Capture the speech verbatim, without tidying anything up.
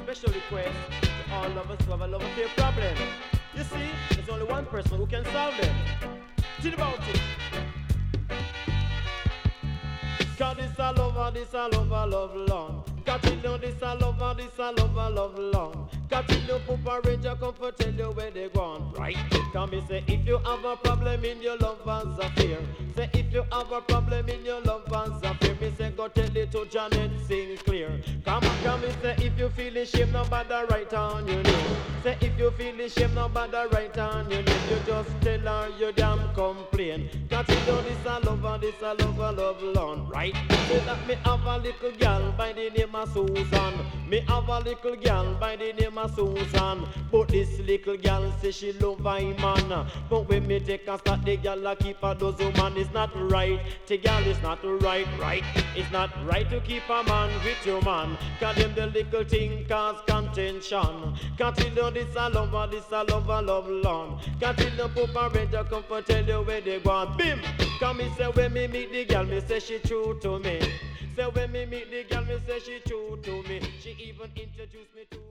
special request to all lovers who have a love affair problem. You see, there's only one person who can solve them. Think about it. Cause this a lover, this a lover, love long. Cause you know this a lover, this a lover, love long. Cause you know Papa Ranger come for tell you where they gone. Right? Come me say if you have a problem in your lover's affair. Say if you have a problem in your lover's affair. Me say go tell it to Janet Sinclair. Come on, come me say if you feel ashamed, nobody right on your name. Say if you feel ashamed, nobody right on your name. You just tell her you damn complain. Cause you know this a lover, this a lover, love long. Right? Say that me have a little girl by the name of Susan. Me have a little girl by the name of Susan. But this little girl say she love my man. But when me take a start, the girl a keep a dozen man. It's not right, the girl is not right, right. It's not right to keep a man with your man. Cause them the little thing cause contention. Can't you know this a lover, this a lover, love long. Can't you know Papa Ranger come for tell you where they want. Bim! Come me say when me meet the girl, me say she true to me. Say when me meet the girl, me say she true to me. She even introduced me to